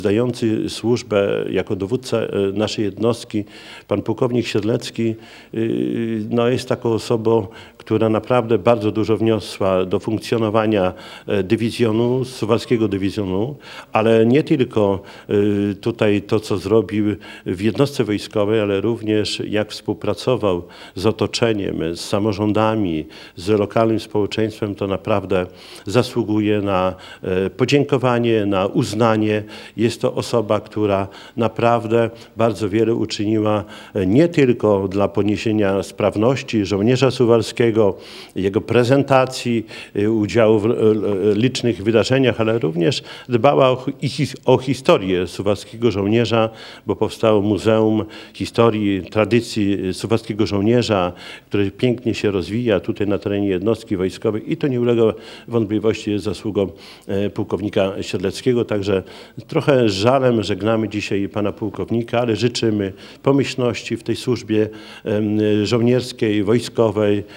Zdający służbę jako dowódca naszej jednostki, pan pułkownik Siedlecki, no jest taką osobą, która naprawdę bardzo dużo wniosła do funkcjonowania dywizjonu, suwalskiego dywizjonu, ale nie tylko tutaj to, co zrobił w jednostce wojskowej, ale również jak współpracował z otoczeniem, z samorządami, z lokalnym społeczeństwem, to naprawdę zasługuje na podziękowanie, na uznanie. Jest to osoba, która naprawdę bardzo wiele uczyniła nie tylko dla podniesienia sprawności żołnierza suwalskiego, jego prezentacji, udziału w licznych wydarzeniach, ale również dbała o historię suwalskiego żołnierza, bo powstało Muzeum Historii, Tradycji Suwalskiego Żołnierza, które pięknie się rozwija tutaj na terenie jednostki wojskowej i to nie ulega wątpliwości, jest zasługą pułkownika Siedleckiego. Także trochę z żalem żegnamy dzisiaj pana pułkownika, ale życzymy pomyślności w tej służbie żołnierskiej, wojskowej,